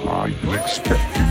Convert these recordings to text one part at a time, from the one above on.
unexpected.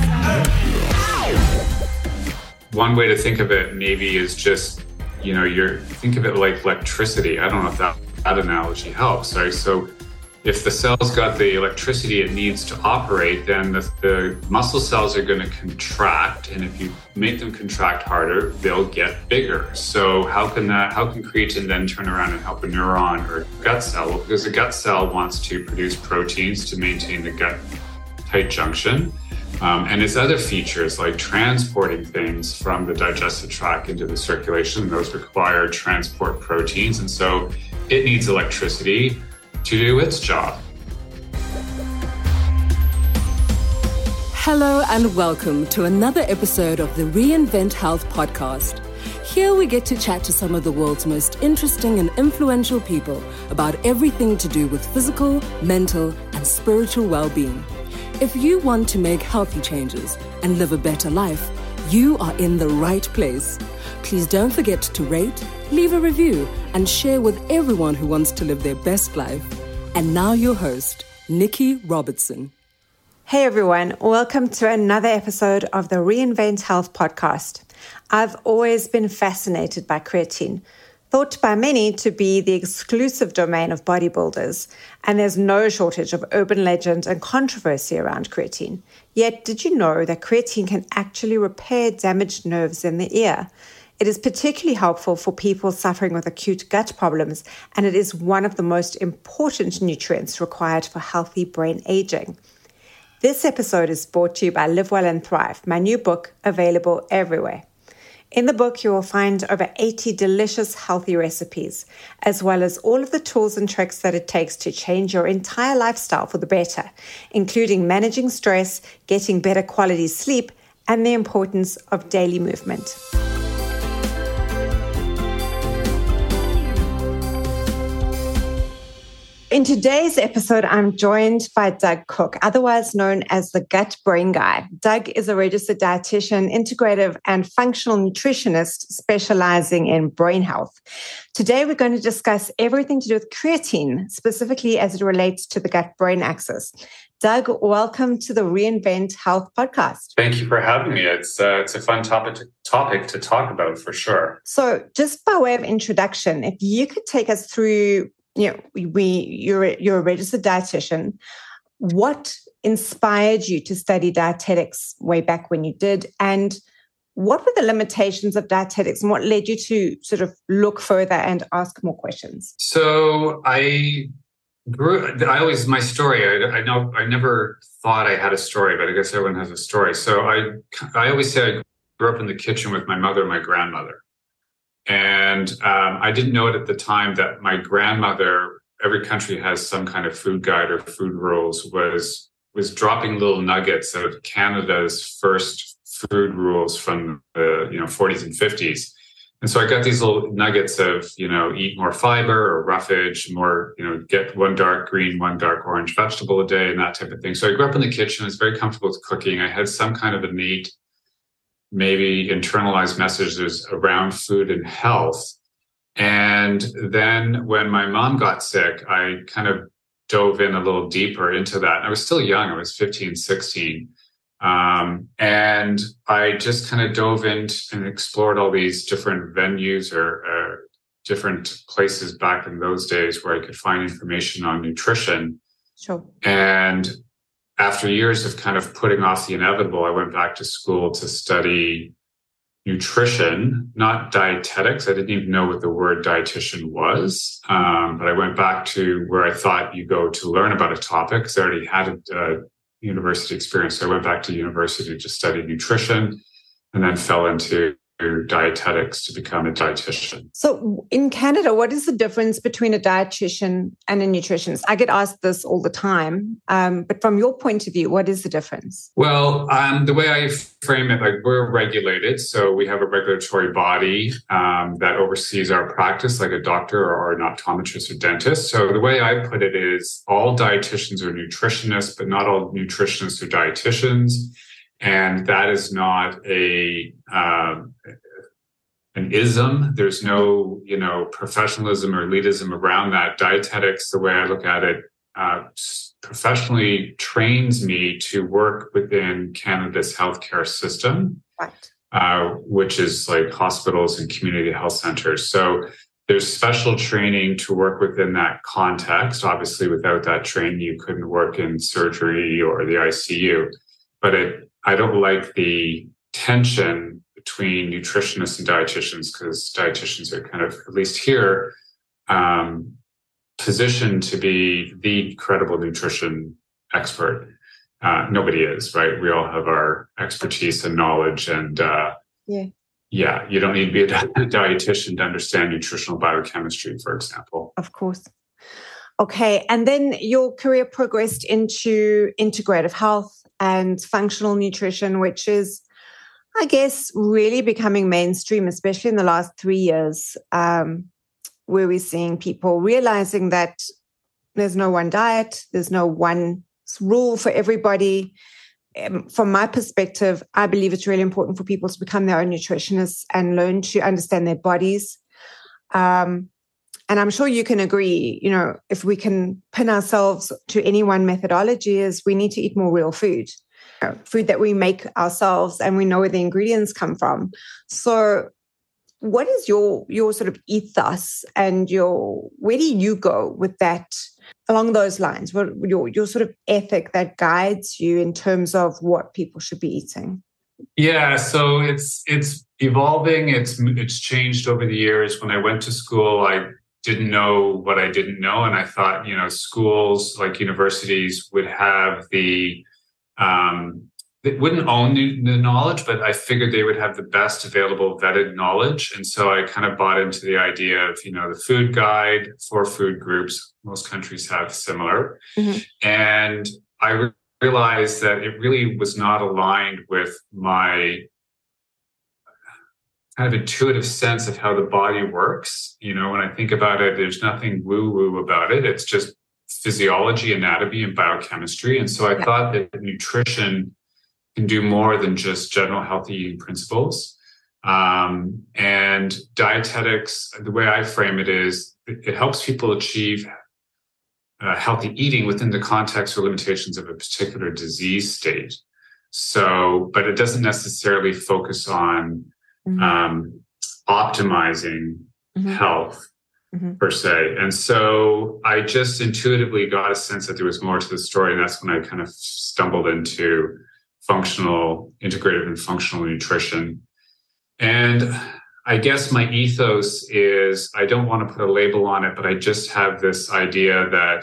One way to think of it maybe is just, think of it like electricity. I don't know if that analogy helps, right? So if the cell's got the electricity it needs to operate, then the muscle cells are going to contract. And if you make them contract harder, they'll get bigger. So how can creatine then turn around and help a neuron or gut cell? Well, because the gut cell wants to produce proteins to maintain the gut tight junction. And its other features like transporting things from the digestive tract into the circulation, those require transport proteins. And so it needs electricity to do its job. Hello and welcome to another episode of the Reinvent Health podcast. Here we get to chat to some of the world's most interesting and influential people about everything to do with physical, mental, and spiritual well-being. If you want to make healthy changes and live a better life, you are in the right place. Please don't forget to rate, leave a review, and share with everyone who wants to live their best life. And now your host, Nikki Robertson. Hey everyone, welcome to another episode of the Reinvent Health podcast. I've always been fascinated by creatine, thought by many to be the exclusive domain of bodybuilders, and there's no shortage of urban legend and controversy around creatine. Yet, did you know that creatine can actually repair damaged nerves in the ear? It is particularly helpful for people suffering with acute gut problems, and it is one of the most important nutrients required for healthy brain aging. This episode is brought to you by Live Well and Thrive, my new book available everywhere. In the book, you will find over 80 delicious, healthy recipes, as well as all of the tools and tricks that it takes to change your entire lifestyle for the better, including managing stress, getting better quality sleep, and the importance of daily movement. In today's episode, I'm joined by Doug Cook, otherwise known as the Gut Brain Guy. Doug is a registered dietitian, integrative and functional nutritionist specializing in brain health. Today, we're going to discuss everything to do with creatine, specifically as it relates to the gut-brain axis. Doug, welcome to the Reinvent Health podcast. Thank you for having me. It's a fun topic to talk about for sure. So just by way of introduction, if you could take us through you're a registered dietitian. What inspired you to study dietetics way back when you did? And what were the limitations of dietetics and what led you to sort of look further and ask more questions? So my story, I never thought I had a story, but I guess everyone has a story. So I always say I grew up in the kitchen with my mother and my grandmother. And I didn't know it at the time that my grandmother, every country has some kind of food guide or food rules, was dropping little nuggets of Canada's first food rules from the 40s and 50s. And so I got these little nuggets of, eat more fiber or roughage, more, get one dark green, one dark orange vegetable a day and that type of thing. So I grew up in the kitchen. I was very comfortable with cooking. I had some kind of innate, maybe internalized messages around food and health. And then when my mom got sick, I kind of dove in a little deeper into that. I was still young. I was 15, 16. And I just kind of dove in and explored all these different venues or different places back in those days where I could find information on nutrition. Sure. And after years of kind of putting off the inevitable, I went back to school to study nutrition, not dietetics. I didn't even know what the word dietitian was. But I went back to where I thought you go to learn about a topic because I already had a university experience. So I went back to university to study nutrition and then fell into dietetics to become a dietitian. So in Canada, what is the difference between a dietitian and a nutritionist? I get asked this all the time, but from your point of view, what is the difference? Well, the way I frame it, like we're regulated. So we have a regulatory body that oversees our practice, like a doctor or an optometrist or dentist. So the way I put it is all dietitians are nutritionists, but not all nutritionists are dietitians. And that is not an ism. There's no, professionalism or elitism around that. Dietetics, the way I look at it, professionally trains me to work within Canada's healthcare system, right. Which is like hospitals and community health centers. So there's special training to work within that context. Obviously, without that training, you couldn't work in surgery or the ICU. But I don't like the tension between nutritionists and dietitians, because dietitians are kind of, at least here, positioned to be the credible nutrition expert. Nobody is, right? We all have our expertise and knowledge, and you don't need to be a dietitian to understand nutritional biochemistry, for example. Of course. Okay. And then your career progressed into integrative health and functional nutrition, which is, I guess, really becoming mainstream, especially in the last 3 years, where we're seeing people realizing that there's no one diet, there's no one rule for everybody. From my perspective, I believe it's really important for people to become their own nutritionists and learn to understand their bodies. And I'm sure you can agree, if we can pin ourselves to any one methodology, is we need to eat more real food, food that we make ourselves and we know where the ingredients come from. So what is your sort of ethos and where do you go with that along those lines? What your sort of ethic that guides you in terms of what people should be eating? Yeah, so it's evolving. It's changed over the years. When I went to school, I didn't know what I didn't know, and I thought, schools like universities would have they wouldn't own the knowledge, but I figured they would have the best available vetted knowledge. And so I kind of bought into the idea of, the food guide for food groups. Most countries have similar. Mm-hmm. And I realized that it really was not aligned with my kind of intuitive sense of how the body works. When I think about it, there's nothing woo-woo about it. It's just physiology, anatomy, and biochemistry. And so I thought that nutrition can do more than just general healthy eating principles. And dietetics, the way I frame it is, it helps people achieve healthy eating within the context or limitations of a particular disease state. So, but it doesn't necessarily focus on optimizing health per se. And so I just intuitively got a sense that there was more to the story. And that's when I kind of stumbled into integrative and functional nutrition. And I guess my ethos is, I don't want to put a label on it, but I just have this idea that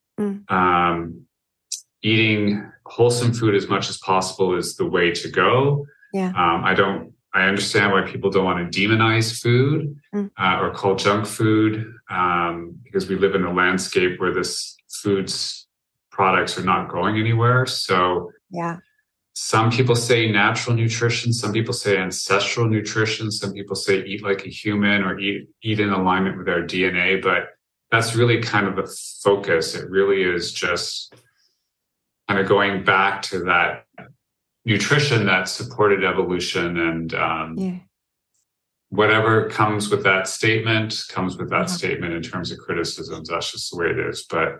eating wholesome food as much as possible is the way to go. Yeah. I understand why people don't want to demonize food or call junk food, because we live in a landscape where food's products are not going anywhere. So some people say natural nutrition, some people say ancestral nutrition, some people say eat like a human or eat in alignment with our DNA, but that's really kind of the focus. It really is just kind of going back to that nutrition that supported evolution, and whatever comes with that statement statement in terms of criticisms. That's just the way it is. But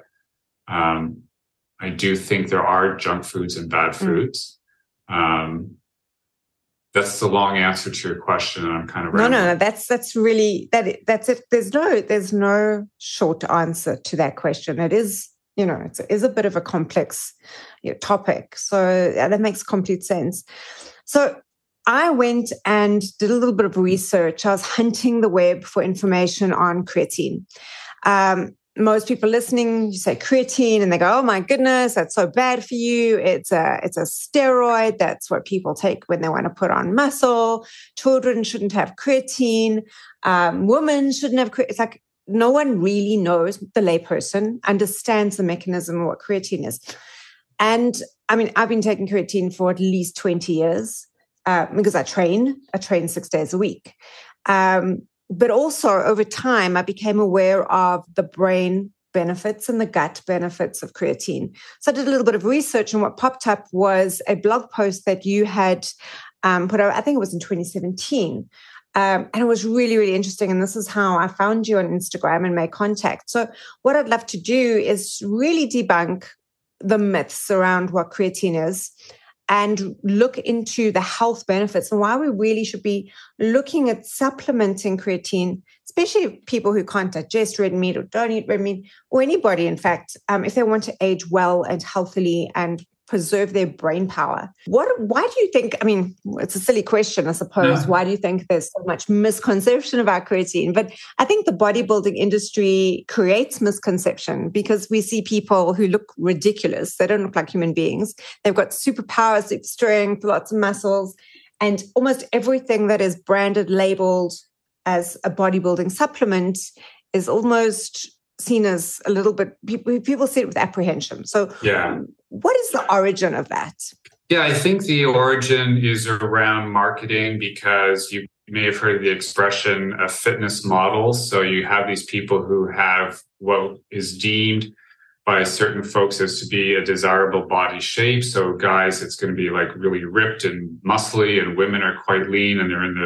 I do think there are junk foods and bad foods. That's the long answer to your question, and I'm kind of no. That's really that's it. There's no short answer to that question. It is, it is a bit of a complex topic. So that makes complete sense. So I went and did a little bit of research. I was hunting the web for information on creatine. Most people listening, you say creatine and they go, oh my goodness, that's so bad for you. It's a steroid. That's what people take when they want to put on muscle. Children shouldn't have creatine. Women shouldn't have creatine. It's like no one really knows, the layperson understands the mechanism of what creatine is. And I mean, I've been taking creatine for at least 20 years because I train 6 days a week. But also over time, I became aware of the brain benefits and the gut benefits of creatine. So I did a little bit of research, and what popped up was a blog post that you had put out, I think it was in 2017, And it was really, really interesting. And this is how I found you on Instagram and made contact. So what I'd love to do is really debunk the myths around what creatine is and look into the health benefits and why we really should be looking at supplementing creatine, especially people who can't digest red meat or don't eat red meat, or anybody, in fact, if they want to age well and healthily and preserve their brain power. Why do you think, I mean, it's a silly question, I suppose. No. Why do you think there's so much misconception about creatine? But I think the bodybuilding industry creates misconception because we see people who look ridiculous. They don't look like human beings. They've got superpowers, super strength, lots of muscles, and almost everything that is branded, labeled as a bodybuilding supplement is almost seen as a little bit, people see it with apprehension. So what is the origin of that? Yeah, I think the origin is around marketing because you may have heard the expression of fitness models. So you have these people who have what is deemed by certain folks as to be a desirable body shape. So guys, it's going to be like really ripped and muscly, and women are quite lean and they're in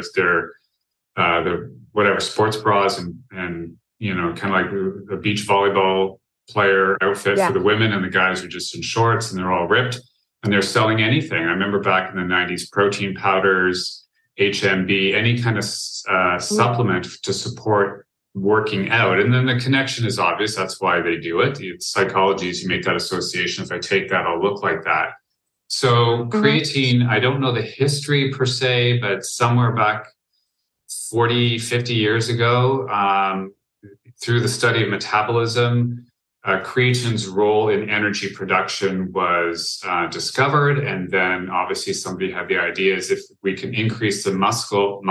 their whatever sports bras and you know, kind of like a beach volleyball player outfit for the women, and the guys are just in shorts and they're all ripped and they're selling anything. I remember back in the 90s, protein powders, HMB, any kind of supplement to support working out. And then the connection is obvious. That's why they do it. The psychology is you make that association. If I take that, I'll look like that. So creatine, I don't know the history per se, but somewhere back 40, 50 years ago, through the study of metabolism, creatine's role in energy production was discovered. And then obviously somebody had the idea is if we can increase the muscle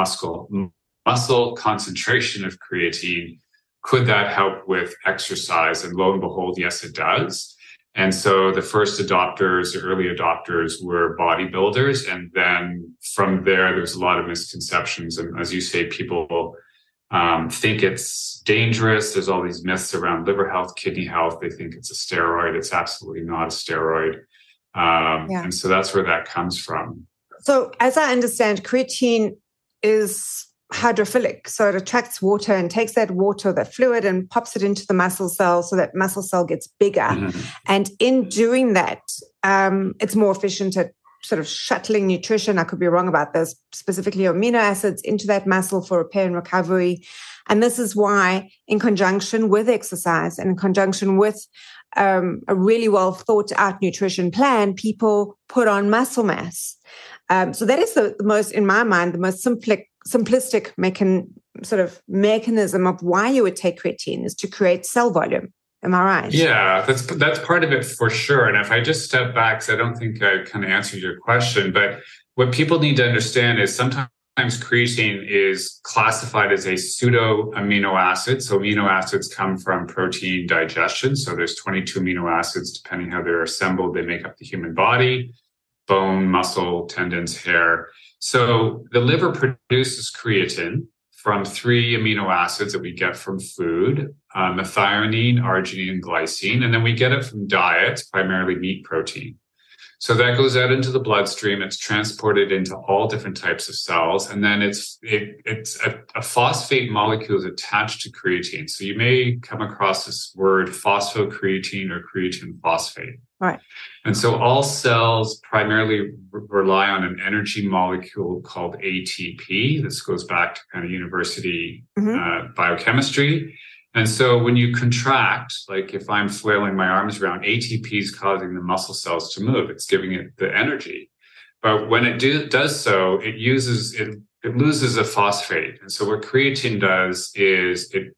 concentration of creatine, could that help with exercise? And lo and behold, yes, it does. And so the first adopters, the early adopters were bodybuilders. And then from there's a lot of misconceptions. And as you say, people think it's dangerous. There's all these myths around liver health, kidney health. They think it's a steroid. It's absolutely not a steroid. And so that's where that comes from. So as I understand, creatine is hydrophilic. So it attracts water and takes that water, that fluid, and pops it into the muscle cell so that muscle cell gets bigger. And in doing that, it's more efficient at sort of shuttling nutrition, I could be wrong about this, specifically amino acids into that muscle for repair and recovery. And this is why, in conjunction with exercise and in conjunction with a really well thought out nutrition plan, people put on muscle mass. So that is the most, in my mind, the most simplistic mechanism of why you would take creatine is to create cell volume. Am I right? Yeah, that's part of it for sure. And if I just step back, because I don't think I kind of answered your question, but what people need to understand is sometimes creatine is classified as a pseudo amino acid. So amino acids come from protein digestion. So there's 22 amino acids, depending how they're assembled, they make up the human body, bone, muscle, tendons, hair. So the liver produces creatine from 3 amino acids that we get from food, methionine, arginine, and glycine. And then we get it from diets, primarily meat protein. So that goes out into the bloodstream. It's transported into all different types of cells. And then it's a phosphate molecule is attached to creatine. So you may come across this word phosphocreatine or creatine phosphate. Right. And so all cells primarily rely on an energy molecule called ATP. This goes back to kind of university biochemistry. And so when you contract, like if I'm flailing my arms around, ATP is causing the muscle cells to move. It's giving it the energy. But when it does so, it loses a phosphate. And so what creatine does is it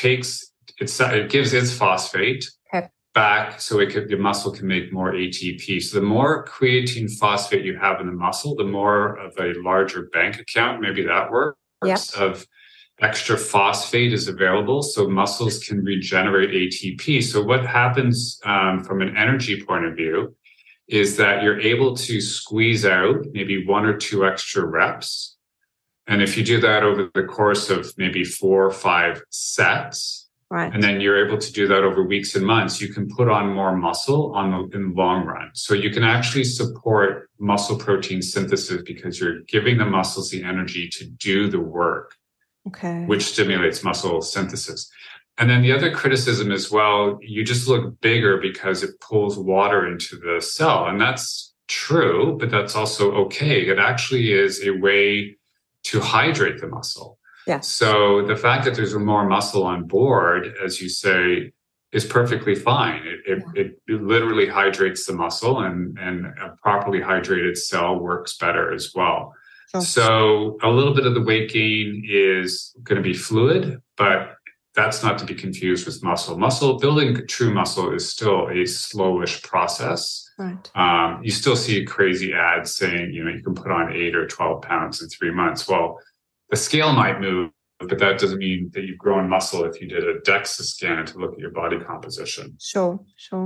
gives its phosphate back so the muscle can make more ATP. So the more creatine phosphate you have in the muscle, the more of a larger bank account, maybe that works, of extra phosphate is available so muscles can regenerate ATP. So what happens from an energy point of view is that you're able to squeeze out maybe 1 or 2 extra reps. And if you do that over the course of maybe 4 or 5 sets, Right. And then you're able to do that over weeks and months. You can put on more muscle in the long run. So you can actually support muscle protein synthesis because you're giving the muscles the energy to do the work, which stimulates muscle synthesis. And then the other criticism as well, you just look bigger because it pulls water into the cell. And that's true, but that's also okay. It actually is a way to hydrate the muscle. Yeah. So the fact that there's more muscle on board, as you say, is perfectly fine. It literally hydrates the muscle, and a properly hydrated cell works better as well. Sure. So a little bit of the weight gain is going to be fluid, but that's not to be confused with muscle. Building true muscle is still a slowish process. Right. You still see crazy ads saying, you can put on 8 or 12 pounds in 3 months. Well, the scale might move, but that doesn't mean that you've grown muscle if you did a DEXA scan to look at your body composition. Sure.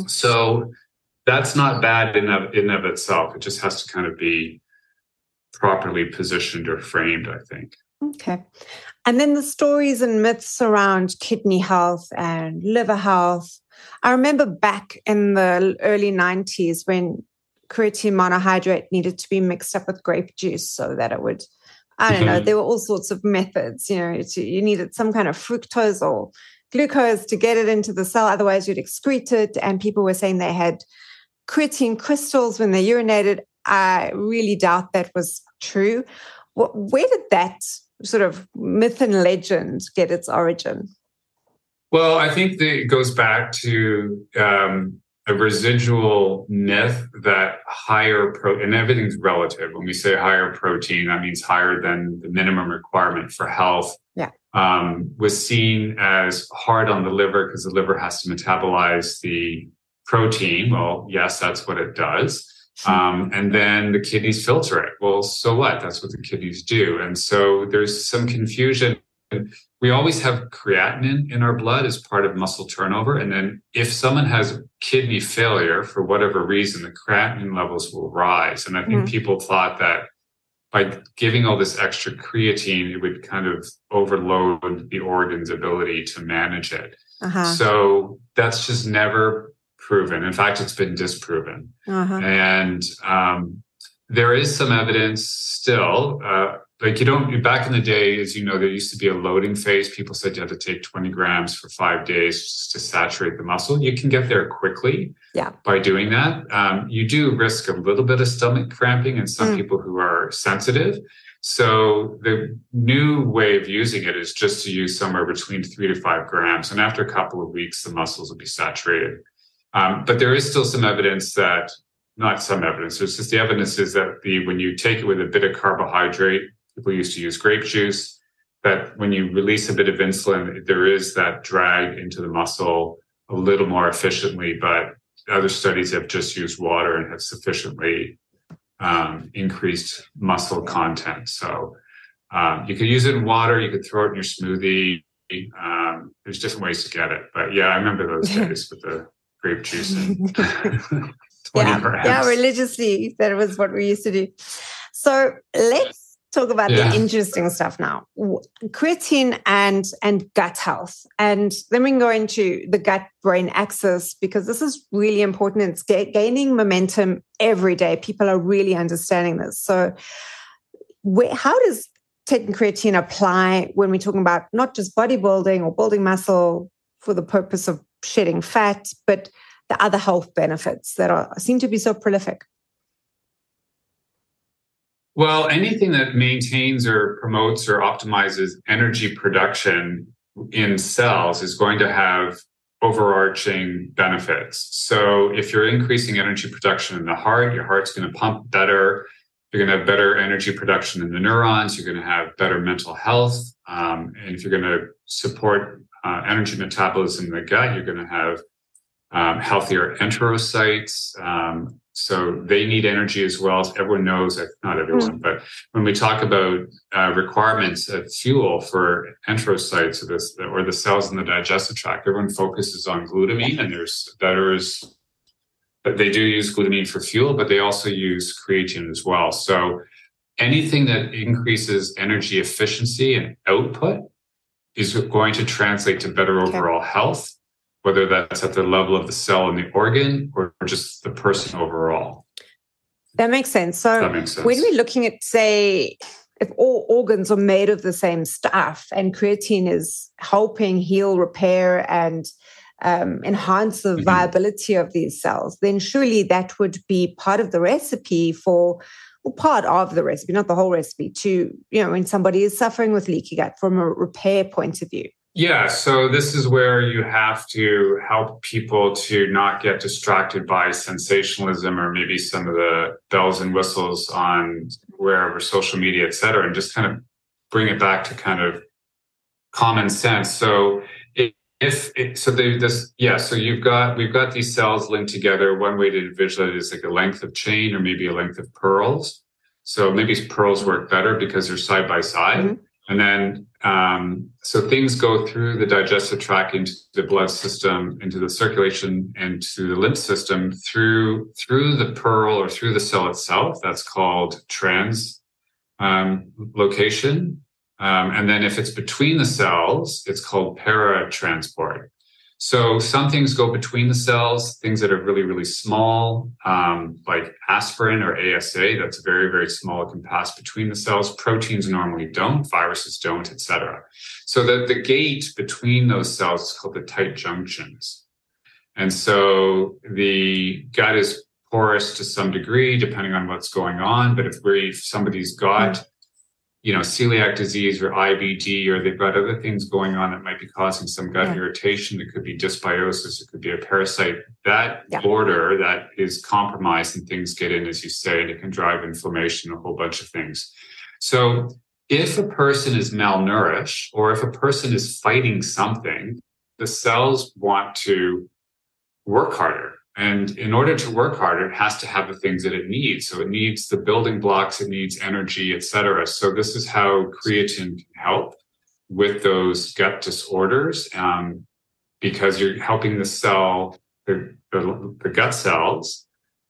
So that's not bad in of itself. It just has to kind of be properly positioned or framed, I think. Okay. And then the stories and myths around kidney health and liver health. I remember back in the early 90s when creatine monohydrate needed to be mixed up with grape juice so that it would, I don't know, there were all sorts of methods. You needed some kind of fructose or glucose to get it into the cell. Otherwise, you'd excrete it. And people were saying they had creatine crystals when they urinated. I really doubt that was true. Where did that sort of myth and legend get its origin? Well, I think that it goes back to a residual myth that higher protein, and everything's relative. When we say higher protein, that means higher than the minimum requirement for health. Yeah. Was seen as hard on the liver because the liver has to metabolize the protein. Well, yes, that's what it does. And then the kidneys filter it. Well, so what? That's what the kidneys do. And so there's some confusion. We always have creatinine in our blood as part of muscle turnover. And then if someone has kidney failure for whatever reason, the creatinine levels will rise. And I think people thought that by giving all this extra creatine, it would kind of overload the organ's ability to manage it. So that's just never proven. In fact, it's been disproven. And there is some evidence still, back in the day, as you know, there used to be a loading phase. People said you had to take 20 grams for 5 days just to saturate the muscle. You can get there quickly by doing that. You do risk a little bit of stomach cramping in some people who are sensitive. So the new way of using it is just to use somewhere between 3 to 5 grams. And after a couple of weeks, the muscles will be saturated. But there is still some evidence that, not some evidence, there's just the evidence is that when you take it with a bit of carbohydrate, people used to use grape juice, that when you release a bit of insulin, there is that drag into the muscle a little more efficiently. But other studies have just used water and have sufficiently increased muscle content. So you could use it in water, you could throw it in your smoothie. There's different ways to get it. But yeah, I remember those days with the grape juice and 20 grams. Yeah, religiously, that was what we used to do. So let's talk about the interesting stuff now. Creatine and gut health. And then we can go into the gut-brain axis because this is really important. It's gaining momentum every day. People are really understanding this. So how does taking creatine apply when we're talking about not just bodybuilding or building muscle for the purpose of shedding fat, but the other health benefits that seem to be so prolific? Well, anything that maintains or promotes or optimizes energy production in cells is going to have overarching benefits. So if you're increasing energy production in the heart, your heart's going to pump better. You're going to have better energy production in the neurons. You're going to have better mental health. And if you're going to support energy metabolism in the gut, you're going to have healthier enterocytes. So they need energy as well. Everyone knows, not everyone, but when we talk about requirements of fuel for enterocytes or the cells in the digestive tract, everyone focuses on glutamine, and but they do use glutamine for fuel, but they also use creatine as well. So anything that increases energy efficiency and output is going to translate to better overall health, whether that's at the level of the cell and the organ or just the person overall. That makes sense. So that makes sense. When we're looking at, say, if all organs are made of the same stuff and creatine is helping heal, repair, and enhance the viability of these cells, then surely that would be part of the recipe part of the recipe, not the whole recipe, to, when somebody is suffering with leaky gut from a repair point of view. Yeah, so this is where you have to help people to not get distracted by sensationalism or maybe some of the bells and whistles on wherever, social media, et cetera, and just kind of bring it back to kind of common sense. So we've got these cells linked together. One way to visualize it is like a length of chain or maybe a length of pearls. So maybe pearls work better because they're side by side. Mm-hmm. And then, so things go through the digestive tract into the blood system, into the circulation, and to the lymph system through the pearl or through the cell itself. That's called translocation. And then if it's between the cells, it's called paratransport. So some things go between the cells, things that are really, really small, like aspirin or ASA, that's very, very small. It can pass between the cells. Proteins normally don't, viruses don't, et cetera. So the gate between those cells is called the tight junctions. And so the gut is porous to some degree, depending on what's going on. But if somebody's got celiac disease or IBD, or they've got other things going on that might be causing some gut irritation. It could be dysbiosis. It could be a parasite. That border that is compromised and things get in, as you say, and it can drive inflammation, a whole bunch of things. So if a person is malnourished or if a person is fighting something, the cells want to work harder. And in order to work harder, it has to have the things that it needs. So it needs the building blocks, it needs energy, et cetera. So this is how creatine can help with those gut disorders, because you're helping the cell, the gut cells,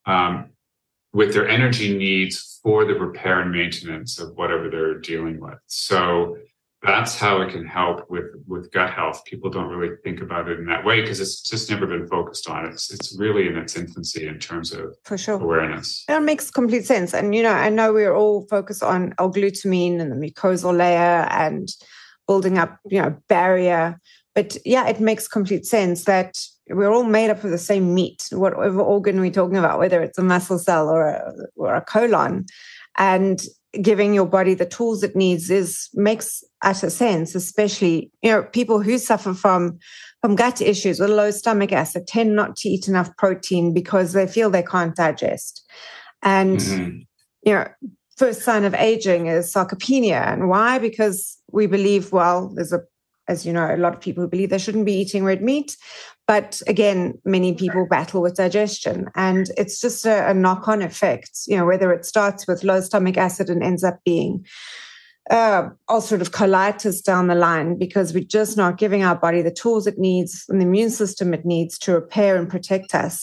with their energy needs for the repair and maintenance of whatever they're dealing with. So that's how it can help with gut health. People don't really think about it in that way because it's just never been focused on. It's really in its infancy in terms of awareness. That makes complete sense. And, I know we're all focused on L-glutamine and the mucosal layer and building up, barrier. But yeah, it makes complete sense that we're all made up of the same meat, whatever organ we're talking about, whether it's a muscle cell or a colon. And giving your body the tools it needs makes utter sense, especially, people who suffer from gut issues with low stomach acid tend not to eat enough protein because they feel they can't digest. And, first sign of aging is sarcopenia. And why? Because we believe, there's as you know, a lot of people who believe they shouldn't be eating red meat. But again, many people battle with digestion, and it's just a knock-on effect, whether it starts with low stomach acid and ends up being ulcerative colitis down the line, because we're just not giving our body the tools it needs and the immune system it needs to repair and protect us.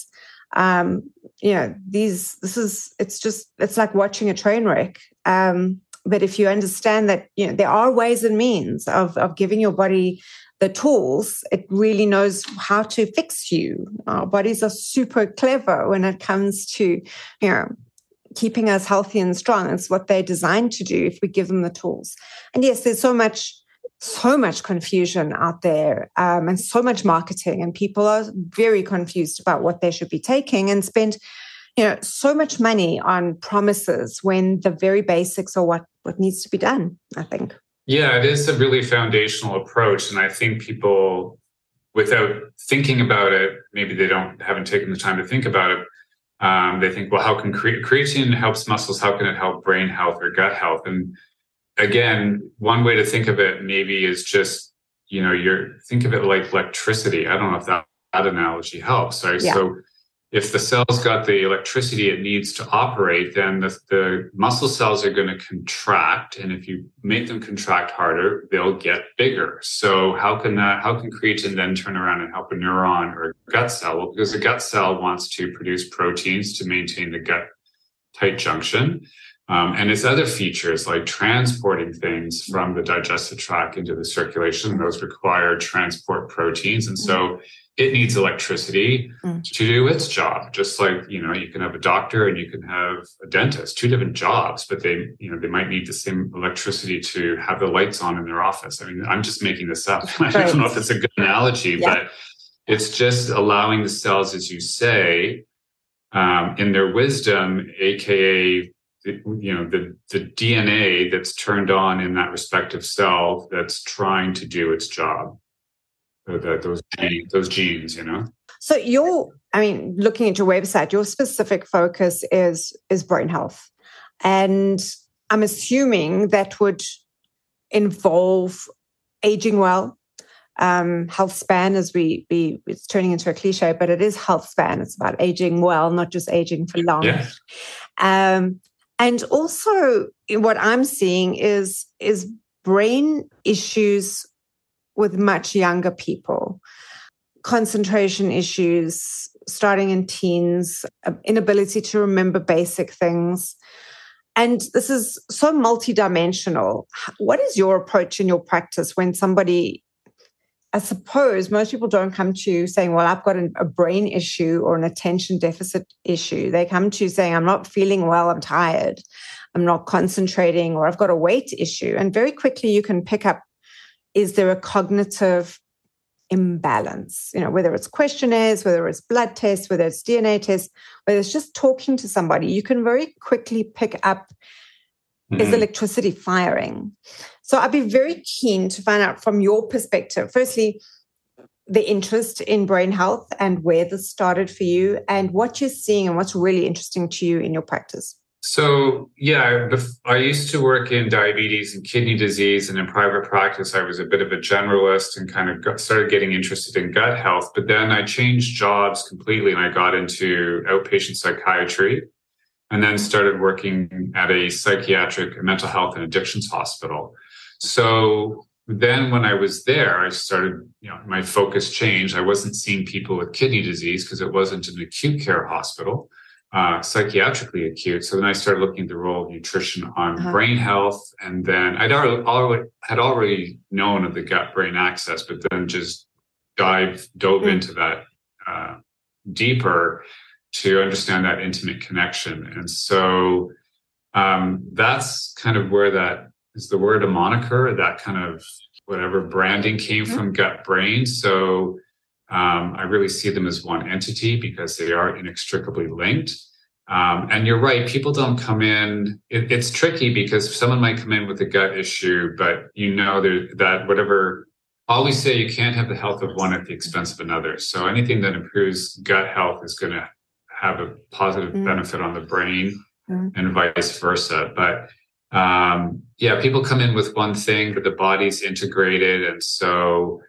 It's like watching a train wreck. But if you understand that, there are ways and means of giving your body the tools, it really knows how to fix you. Our bodies are super clever when it comes to, keeping us healthy and strong. It's what they're designed to do if we give them the tools. And yes, there's so much confusion out there, and so much marketing, and people are very confused about what they should be taking and spend, so much money on promises when the very basics are what needs to be done, I think. Yeah, it is a really foundational approach. And I think people, without thinking about it, maybe they haven't taken the time to think about it. They think, well, how can creatine helps muscles? How can it help brain health or gut health? And again, one way to think of it maybe is just, think of it like electricity. I don't know if that analogy helps, right? Yeah. So if the cell's got the electricity it needs to operate, then the muscle cells are going to contract. And if you make them contract harder, they'll get bigger. So how can creatine then turn around and help a neuron or a gut cell? Well, because the gut cell wants to produce proteins to maintain the gut tight junction. And its other features like transporting things from the digestive tract into the circulation, those require transport proteins. And so it needs electricity to do its job. Just like, you can have a doctor and you can have a dentist, two different jobs, but they might need the same electricity to have the lights on in their office. I mean, I'm just making this up. I don't know if it's a good analogy, but it's just allowing the cells, as you say, in their wisdom, AKA, the DNA that's turned on in that respective cell that's trying to do its job. Those genes. So looking at your website, your specific focus is brain health. And I'm assuming that would involve aging well, health span, it's turning into a cliche, but it is health span. It's about aging well, not just aging for long. Yeah. And also what I'm seeing is brain issues with much younger people, concentration issues starting in teens, inability to remember basic things. And this is so multidimensional. What is your approach in your practice when somebody, I suppose most people don't come to you saying, well, I've got a brain issue or an attention deficit issue. They come to you saying, I'm not feeling well, I'm tired, I'm not concentrating, or I've got a weight issue. And very quickly you can pick up, is there a cognitive imbalance? Whether it's questionnaires, whether it's blood tests, whether it's DNA tests, whether it's just talking to somebody, you can very quickly pick up, is electricity firing? So I'd be very keen to find out from your perspective, firstly, the interest in brain health and where this started for you and what you're seeing and what's really interesting to you in your practice. So, I used to work in diabetes and kidney disease, and in private practice, I was a bit of a generalist and kind of started getting interested in gut health. But then I changed jobs completely and I got into outpatient psychiatry and then started working at a psychiatric mental health and addictions hospital. So then when I was there, I started, my focus changed. I wasn't seeing people with kidney disease because it wasn't an acute care hospital. Psychiatrically acute. So then I started looking at the role of nutrition on brain health. And then had already known of the gut-brain axis, but then just dove into that deeper to understand that intimate connection. And so that's kind of where that is the word a moniker, that kind of whatever branding came from gut-brain. So I really see them as one entity because they are inextricably linked. And you're right, people don't come in. It's tricky because someone might come in with a gut issue, but that whatever, always say you can't have the health of one at the expense of another. So anything that improves gut health is going to have a positive benefit on the brain and vice versa. But people come in with one thing, but the body's integrated. And so,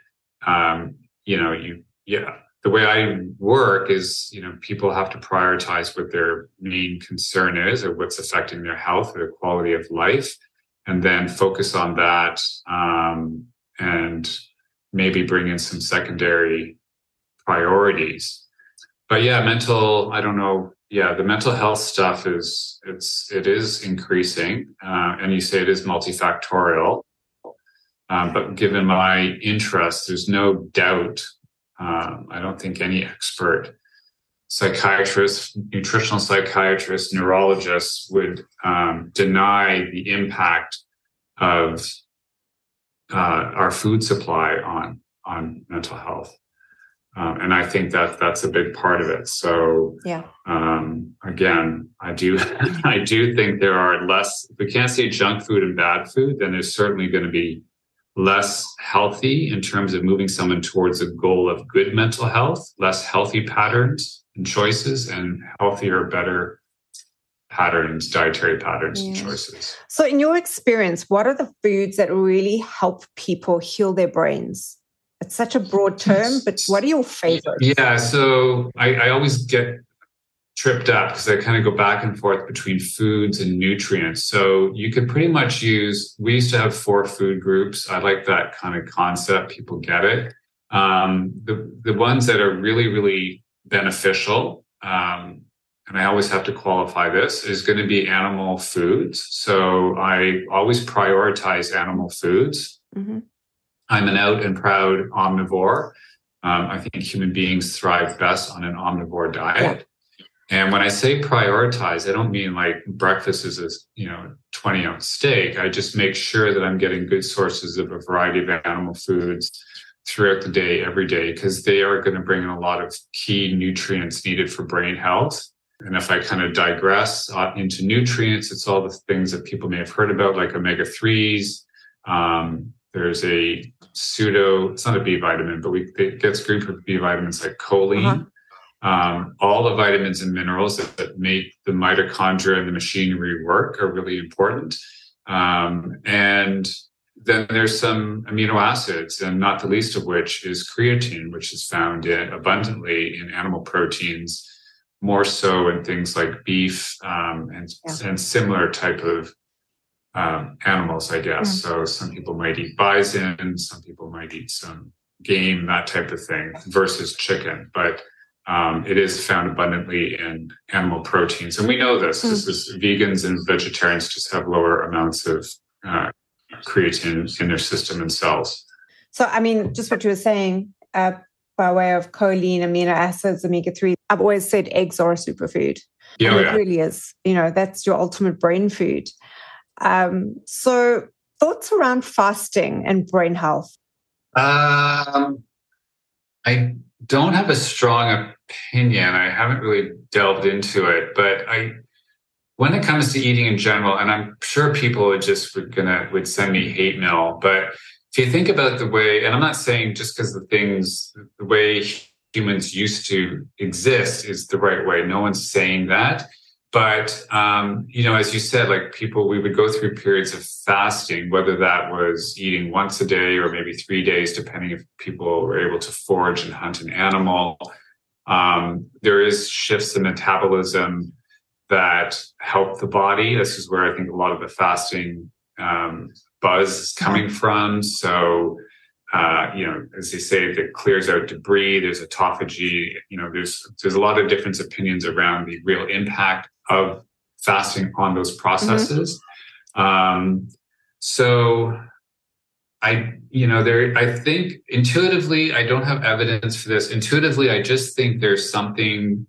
the way I work is, people have to prioritize what their main concern is or what's affecting their health or their quality of life, and then focus on that and maybe bring in some secondary priorities. But the mental health stuff it is increasing, and you say it is multifactorial. But given my interest, there's no doubt. I don't think any expert, psychiatrist, nutritional psychiatrist, neurologist would deny the impact of our food supply on mental health. And I think that's a big part of it. So, again, I do think there are less, if we can't say junk food and bad food, then there's certainly going to be less healthy in terms of moving someone towards a goal of good mental health, less healthy patterns and choices, and healthier, better patterns, dietary patterns and choices. So in your experience, what are the foods that really help people heal their brains? It's such a broad term, but what are your favorites? Yeah, so I always get tripped up because I kind of go back and forth between foods and nutrients. So you could pretty much we used to have 4 food groups. I like that kind of concept. People get it. The ones that are really, really beneficial, and and I always have to qualify this, is going to be animal foods. So I always prioritize animal foods. Mm-hmm. I'm an out and proud omnivore. I think human beings thrive best on an omnivore diet. And when I say prioritize, I don't mean like breakfast is a 20-ounce steak. I just make sure that I'm getting good sources of a variety of animal foods throughout the day, every day, because they are going to bring in a lot of key nutrients needed for brain health. And if I kind of digress into nutrients, it's all the things that people may have heard about, like omega-3s. There's a it's not a B vitamin, but it gets grouped with B vitamins like choline. All the vitamins and minerals that make the mitochondria and the machinery work are really important. And then there's some amino acids, and not the least of which is creatine, which is found abundantly in animal proteins, more so in things like beef and similar type of animals, I guess. So some people might eat bison, some people might eat some game, that type of thing, versus chicken. But it is found abundantly in animal proteins. And we know this. This is vegans and vegetarians just have lower amounts of creatine in their system and cells. So, I mean, just what you were saying, by way of choline, amino acids, omega-3, I've always said eggs are a superfood. It really is. That's your ultimate brain food. So thoughts around fasting and brain health? I don't have a strong opinion. I haven't really delved into it, but when it comes to eating in general, and I'm sure people would send me hate mail, but if you think about the way, and I'm not saying just because the way humans used to exist is the right way. No one's saying that. But, as you said, like we would go through periods of fasting, whether that was eating once a day or maybe 3 days, depending if people were able to forage and hunt an animal. There is shifts in metabolism that help the body. This is where I think a lot of the fasting buzz is coming from. So, as they say, that clears out debris. There's autophagy. There's a lot of different opinions around the real impact of fasting on those processes. So I think intuitively, I don't have evidence for this. Intuitively, I just think there's something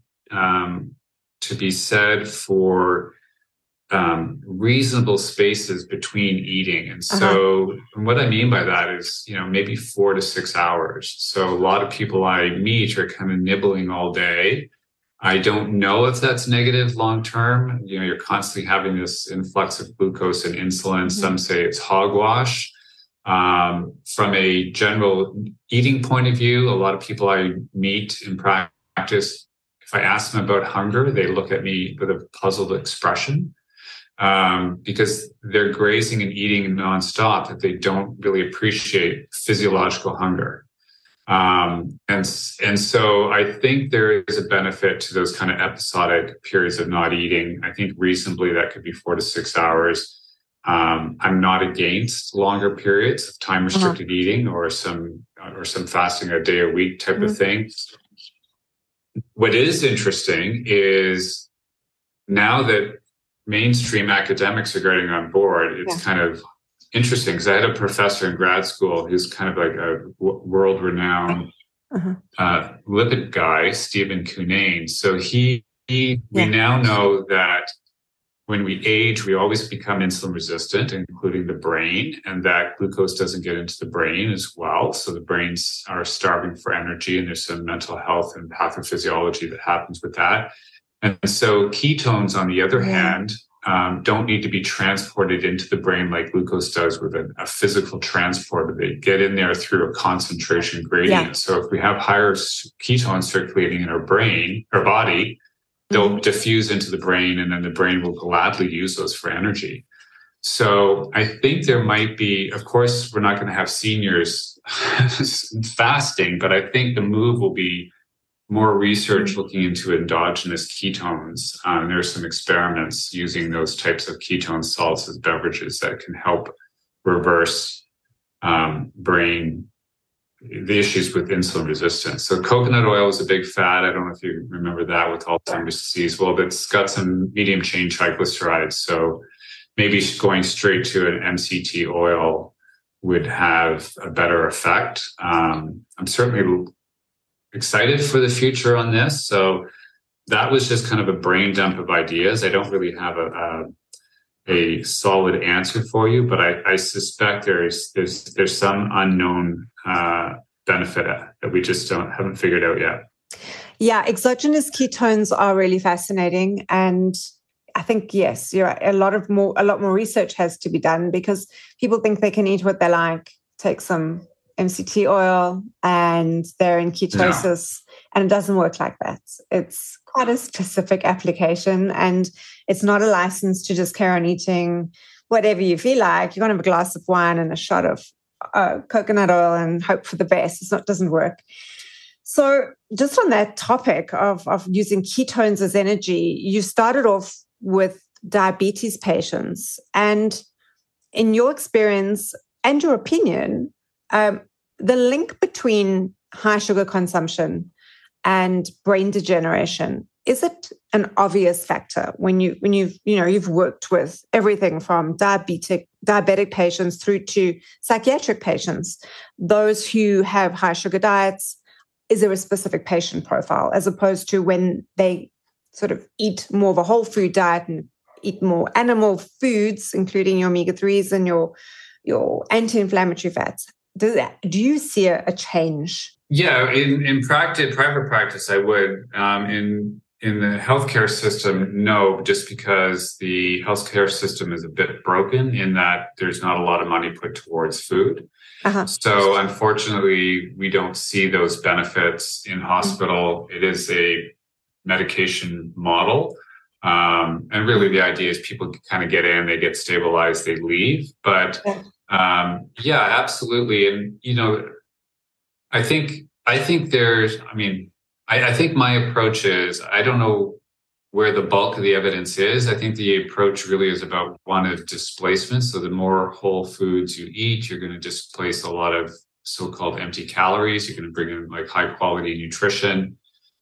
to be said for reasonable spaces between eating. And so what I mean by that is, maybe 4 to 6 hours. So a lot of people I meet are kind of nibbling all day. I don't know if that's negative long-term. You're constantly having this influx of glucose and insulin. Some say it's hogwash. From a general eating point of view, a lot of people I meet in practice, if I ask them about hunger, they look at me with a puzzled expression. Because they're grazing and eating nonstop, that they don't really appreciate physiological hunger. And so I think there is a benefit to those kind of episodic periods of not eating. I think reasonably that could be 4 to 6 hours. I'm not against longer periods of time restricted eating or some fasting a day a week type of thing. What is interesting is now that mainstream academics are getting on board, it's kind of interesting because I had a professor in grad school who's kind of like a world-renowned lipid guy, Stephen Cunnane. So we now know that when we age, we always become insulin resistant, including the brain, and that glucose doesn't get into the brain as well. So the brains are starving for energy, and there's some mental health and pathophysiology that happens with that. And so ketones, on the other hand, don't need to be transported into the brain like glucose does with a physical transporter. They get in there through a concentration gradient. So if we have higher ketones circulating in our body, they'll diffuse into the brain, and then the brain will gladly use those for energy. So I think there might be, of course, we're not going to have seniors fasting, but I think the move will be more research looking into endogenous ketones. There are some experiments using those types of ketone salts as beverages that can help reverse brain the issues with insulin resistance. So coconut oil is a big fat. I don't know if you remember that with Alzheimer's disease. Well, it's got some medium chain triglycerides. So maybe going straight to an MCT oil would have a better effect. I'm certainly excited for the future on this. So that was just kind of a brain dump of ideas. I don't really have a solid answer for you, but I suspect there's some unknown benefit that we just haven't figured out yet. Yeah, exogenous ketones are really fascinating, and I think yes, you're right. A lot more research has to be done because people think they can eat what they like, take some MCT oil, and they're in ketosis, and it doesn't work like that. It's quite a specific application, and it's not a license to just carry on eating whatever you feel like. You want to have a glass of wine and a shot of coconut oil and hope for the best. It doesn't work. So just on that topic of using ketones as energy, you started off with diabetes patients. And in your experience and your opinion, the link between high sugar consumption and brain degeneration, is it an obvious factor when you've worked with everything from diabetic patients through to psychiatric patients, those who have high sugar diets? Is there a specific patient profile as opposed to when they sort of eat more of a whole food diet and eat more animal foods, including your omega-3s and your anti-inflammatory fats? Do you see a change? Yeah, in private practice, I would. In the healthcare system, no, just because the healthcare system is a bit broken in that there's not a lot of money put towards food. Uh-huh. So unfortunately, we don't see those benefits in hospital. Mm-hmm. It is a medication model. And really the idea is people kind of get in, they get stabilized, they leave. But yeah, absolutely. And, I think my approach is, I don't know where the bulk of the evidence is. I think the approach really is about one of displacement. So the more whole foods you eat, you're going to displace a lot of so-called empty calories. You're going to bring in like high quality nutrition.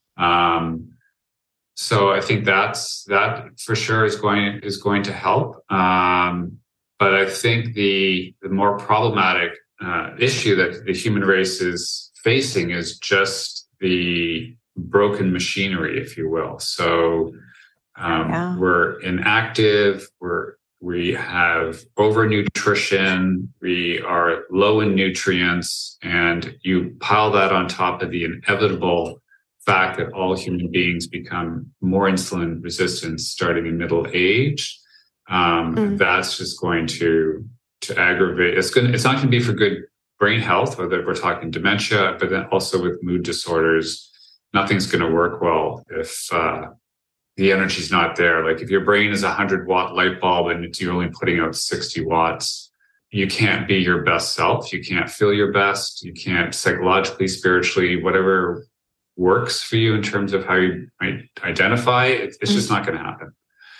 So I think that for sure is going to help. But I think the more problematic issue that the human race is facing is just the broken machinery, if you will. So we're inactive, we have overnutrition, we are low in nutrients, and you pile that on top of the inevitable fact that all human beings become more insulin resistant starting in middle age. That's just going to aggravate. It's not going to be for good brain health, whether we're talking dementia, but then also with mood disorders. Nothing's going to work well if the energy's not there. Like if your brain is a 100-watt light bulb and you're only putting out 60 watts, you can't be your best self. You can't feel your best. You can't psychologically, spiritually, whatever works for you in terms of how you might identify. It's just not going to happen.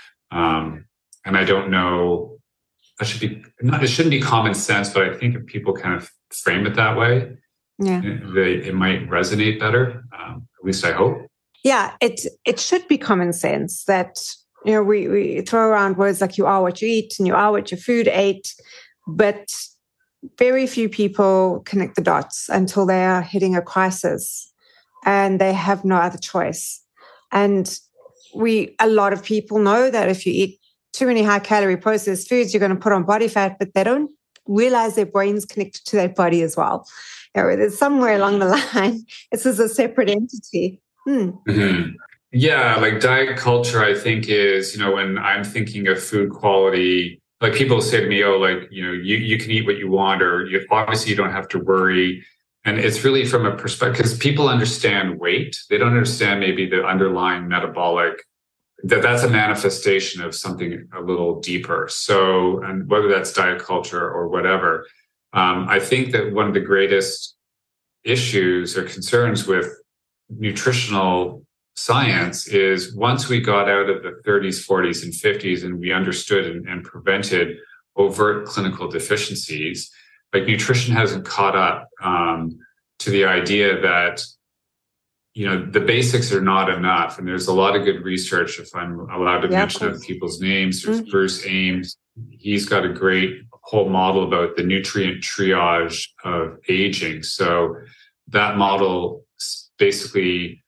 And I don't know. It shouldn't be common sense, but I think if people kind of frame it that way, it might resonate better. At least I hope. Yeah, it should be common sense that we throw around words like you are what you eat and you are what your food ate, but very few people connect the dots until they are hitting a crisis and they have no other choice. And a lot of people know that if you eat too many high-calorie processed foods, you're going to put on body fat, but they don't realize their brain's connected to their body as well. There's somewhere along the line, this is a separate entity. Mm-hmm. Yeah, like diet culture, I think is, when I'm thinking of food quality, like people say to me, you can eat what you want, or obviously you don't have to worry. And it's really from a perspective, because people understand weight. They don't understand maybe the underlying metabolic, that's a manifestation of something a little deeper. So, and whether that's diet culture or whatever, I think that one of the greatest issues or concerns with nutritional science is once we got out of the 30s, 40s, and 50s, and we understood and prevented overt clinical deficiencies, like nutrition hasn't caught up. to the idea that, the basics are not enough. And there's a lot of good research, if I'm allowed to mention other people's names. There's Bruce Ames. He's got a great whole model about the nutrient triage of aging. So that model basically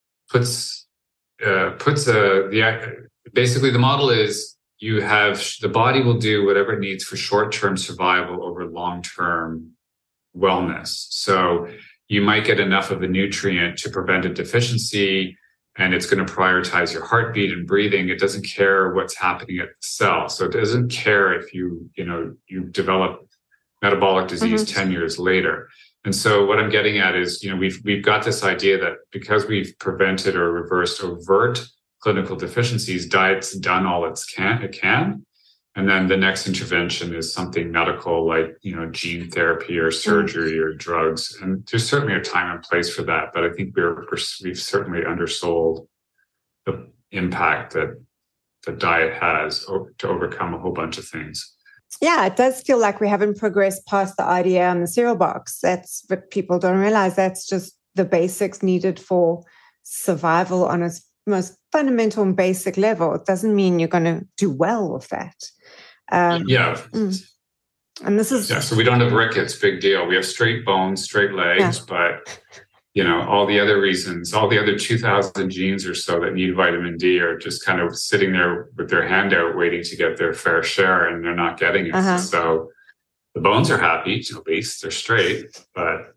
basically the model is the body will do whatever it needs for short-term survival over long-term wellness. So you might get enough of the nutrient to prevent a deficiency, and it's going to prioritize your heartbeat and breathing. It doesn't care what's happening at the cell. So it doesn't care if you develop metabolic disease 10 years later. And so what I'm getting at is, we've got this idea that because we've prevented or reversed overt clinical deficiencies, diet's done all it can. And then the next intervention is something medical like, gene therapy or surgery or drugs. And there's certainly a time and place for that. But I think we've certainly undersold the impact that the diet has to overcome a whole bunch of things. Yeah, it does feel like we haven't progressed past the idea on the cereal box. That's what people don't realize. That's just the basics needed for survival on its most fundamental and basic level. It doesn't mean you're going to do well with that. And this is... so we don't have rickets, big deal. We have straight bones, straight legs, but, all the other reasons, all the other 2,000 genes or so that need vitamin D are just kind of sitting there with their hand out waiting to get their fair share, and they're not getting it. So the bones are happy, obese, they're straight, but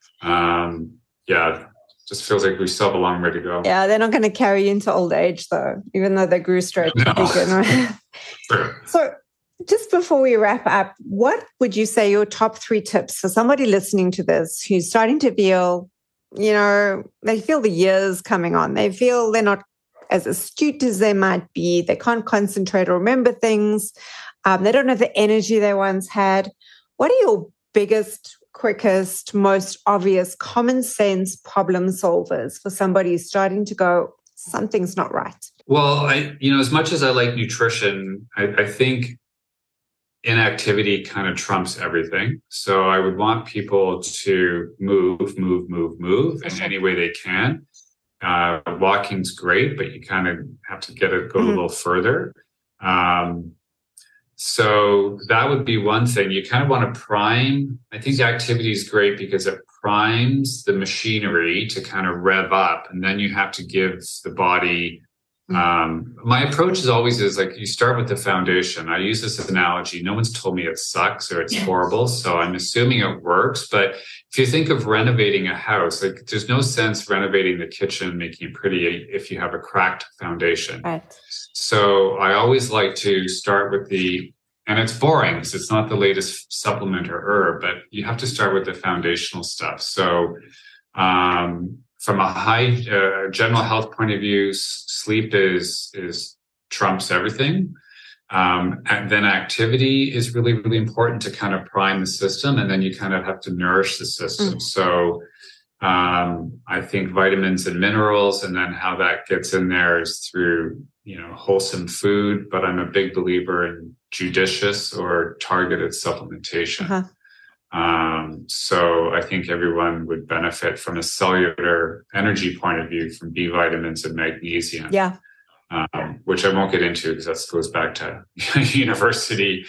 just feels like we still have a long way to go. Yeah, they're not going to carry you into old age, though, even though they grew straight to begin with. Sure. So just before we wrap up, what would you say your top 3 tips for somebody listening to this who's starting to feel, they feel the years coming on. They feel they're not as astute as they might be. They can't concentrate or remember things. They don't have the energy they once had. What are your biggest, quickest, most obvious common sense problem solvers for somebody who's starting to go, something's not right? Well, as much as I like nutrition, I think inactivity kind of trumps everything. So I would want people to move in any way they can. Walking's great, but you kind of have to go a little further. So that would be one thing. You kind of want to prime. I think activity is great because it primes the machinery to kind of rev up, and then you have to give the body. My approach is like you start with the foundation. I use this analogy. No one's told me it sucks or it's horrible, so I'm assuming it works. But if you think of renovating a house, like there's no sense renovating the kitchen, making it pretty if you have a cracked foundation. Right. So I always like to start with and it's boring because it's not the latest supplement or herb, but you have to start with the foundational stuff. So from a high general health point of view, sleep is trumps everything. And then activity is really, really important to kind of prime the system. And then you kind of have to nourish the system. So I think vitamins and minerals, and then how that gets in there is through, wholesome food. But I'm a big believer in judicious or targeted supplementation. So I think everyone would benefit from a cellular energy point of view from B vitamins and magnesium. Yeah. Which I won't get into because that goes back to university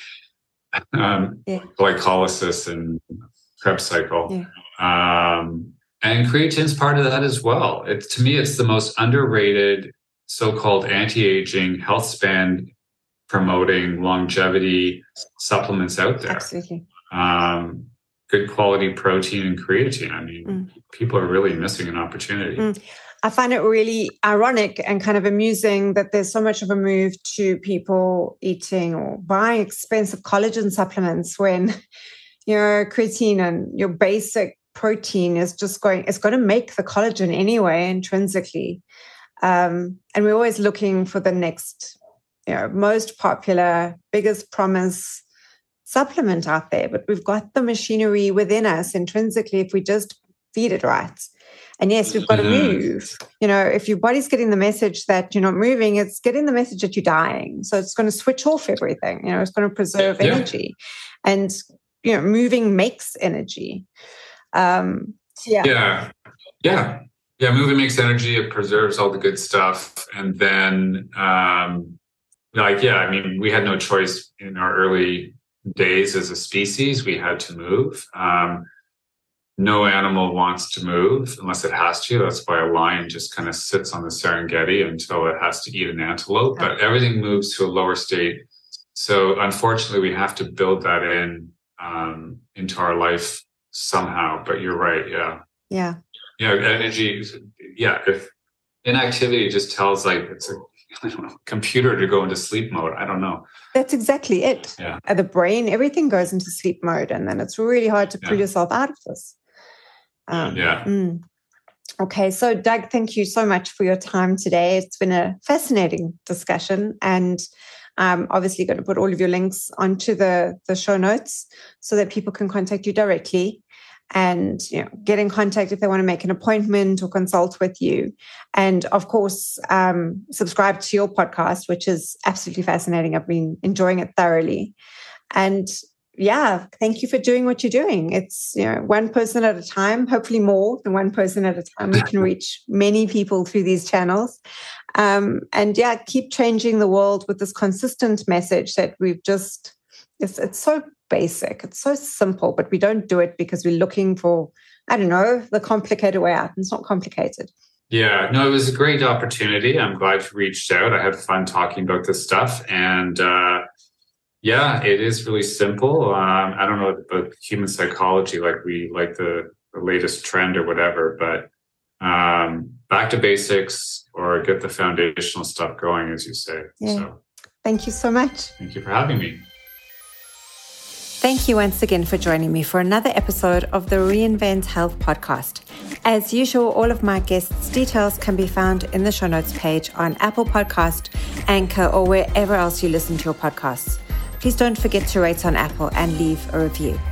glycolysis and Krebs cycle. And creatine's part of that as well. To me, it's the most underrated so-called anti-aging, health span promoting longevity supplements out there. Absolutely. Good quality protein and creatine. I mean, people are really missing an opportunity. I find it really ironic and kind of amusing that there's so much of a move to people eating or buying expensive collagen supplements when your creatine and your basic protein is just it's going to make the collagen anyway, intrinsically. And we're always looking for the next, most popular, biggest promise supplement out there, but we've got the machinery within us intrinsically if we just feed it right. And yes, we've got to move. If your body's getting the message that you're not moving, it's getting the message that you're dying. So it's going to switch off everything. It's going to preserve energy. And, moving makes energy. Yeah. Moving makes energy. It preserves all the good stuff. And then, we had no choice in our early days as a species. We had to move. No animal wants to move unless it has to. That's why a lion just kind of sits on the Serengeti until it has to eat an antelope. But everything moves to a lower state. So unfortunately, we have to build that into our life somehow. But you're right. Yeah. Energy. Yeah. If inactivity just tells it's a computer to go into sleep mode. I don't know. That's exactly it. Yeah. The brain, everything goes into sleep mode, and then it's really hard to pull yourself out of this. Okay. So Doug, thank you so much for your time today. It's been a fascinating discussion, and I'm obviously going to put all of your links onto the show notes so that people can contact you directly and get in contact if they want to make an appointment or consult with you. And of course, subscribe to your podcast, which is absolutely fascinating. I've been enjoying it thoroughly. And thank you for doing what you're doing. It's one person at a time, hopefully more than one person at a time. We can reach many people through these channels. Keep changing the world with this consistent message that it's so basic. It's so simple, but we don't do it because we're looking for, the complicated way out. It's not complicated. Yeah, no, it was a great opportunity. I'm glad you reached out. I had fun talking about this stuff. And it is really simple. I don't know about human psychology, like the latest trend or whatever, but back to basics or get the foundational stuff going, as you say. Yeah. So, thank you so much. Thank you for having me. Thank you once again for joining me for another episode of the Reinvent Health podcast. As usual, all of my guests' details can be found in the show notes page on Apple Podcast, Anchor, or wherever else you listen to your podcasts. Please don't forget to rate on Apple and leave a review.